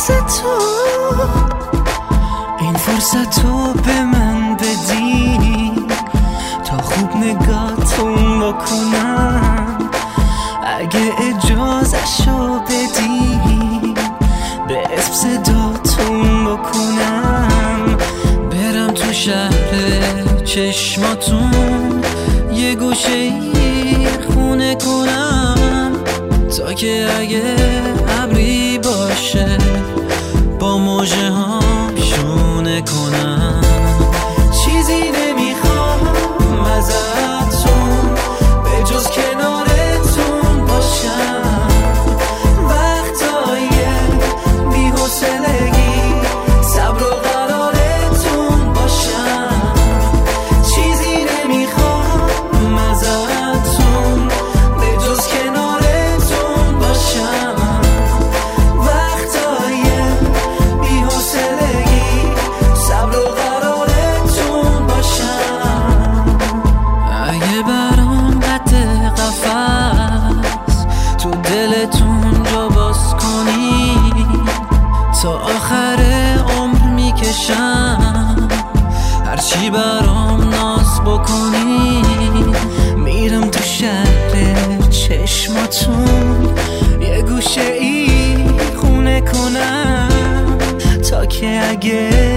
تو این فرصت رو به من بدی تا خوب نگاهتون بکنم. اگه اجازه‌شو بدی به اسم صداتون بکنم. برم تو شهر چشماتون یه گوشه خونه کنم تا که اگه ابری باشه با موجه هم شونه کنم. چیزی نمیخوام ازتون به جز کنارتون باشم. وقتای بی‌حوصلگی صبر و قرارتون باشم. چیزی نمیخوام ازتون به جز کنارتون باشم. وقتای بی‌حوصلگی صبر و قرارتون باشم. اگه برام قد قفس تو دلتون جا باز کنی تا آخر عمر میکشم. هرچی برام ناز بکنی میرم تو شهر چشماتون یه گوشه ای خونه کنم تا که اگه